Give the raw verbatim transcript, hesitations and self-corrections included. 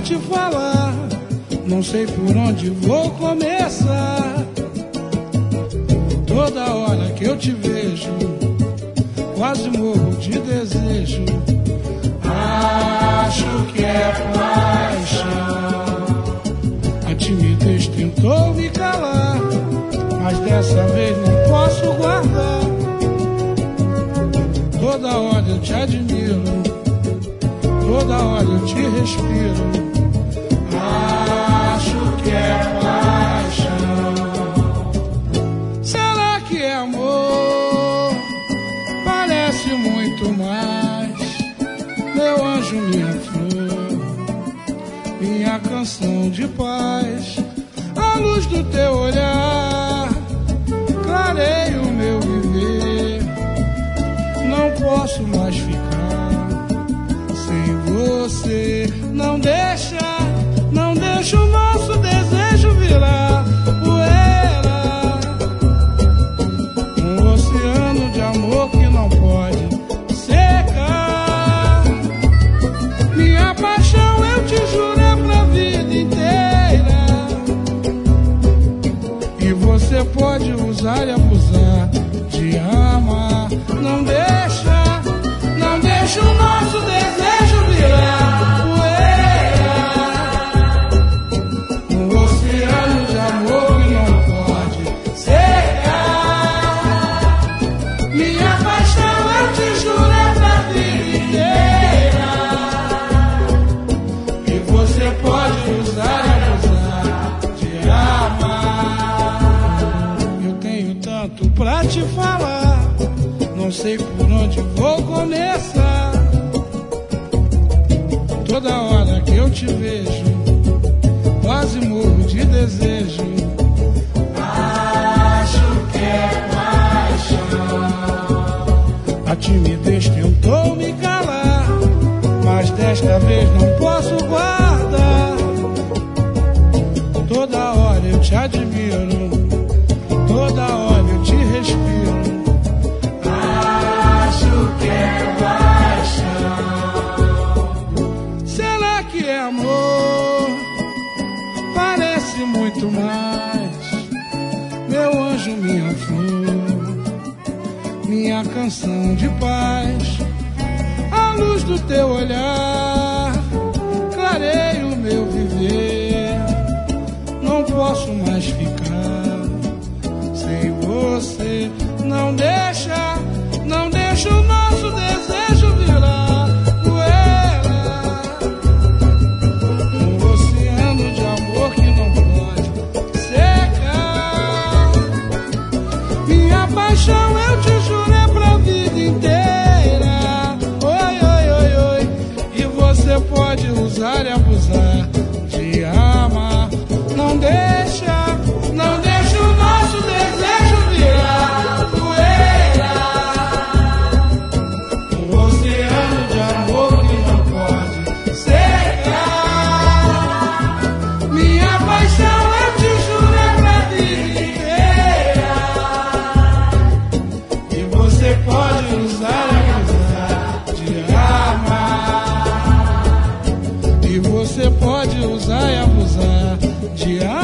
te falar, não sei por onde vou começar. Toda hora que eu te vejo, quase morro de desejo. Acho que é paixão. A timidez tentou me calar, mas dessa vez não posso guardar. Toda hora eu te admiro, toda hora eu te respiro. Acho que é paixão. Será que é amor? Parece muito mais. Meu anjo, minha flor, minha canção de paz. A luz do teu olhar clareia o meu viver. Não posso mais ficar sem você. Não deixa, não deixa o nosso desejo virar poeira. Um oceano de amor que não pode secar. Minha paixão eu te juro é pra vida inteira. E você pode usar e abusar de amar. Não deixa, não deixa o nosso desejo virar poeira. Um oceano de amor que não pode secar. Minha paixão eu te juro é pra vida inteira. E você pode usar e abusar de amar. Eu tenho tanto pra te falar, não sei por onde vou começar. Toda hora que eu te vejo, quase morro de desejo. Acho que é paixão. A timidez tentou me calar, mas desta vez não posso guardar. Toda hora eu te admiro, toda hora eu te respiro. Que é paixão. Será que é amor? Parece muito mais. Meu anjo, minha flor, minha canção de paz. A luz do teu olhar clareia o meu viver. Não posso mais ficar sem você. Não deixa, não deixa o nosso desejo virar poeira. Um oceano de amor que não pode secar. Minha paixão eu te juro é pra vida inteira. Oi, oi, oi, oi. E você pode usar e abusar de amar. Não deixa, não deixa o nosso desejo virar poeira. Um oceano de amor que não pode secar. Minha paixão eu te juro é pra vida inteira. E você pode usar e abusar de amar. E você pode usar e abusar de amar.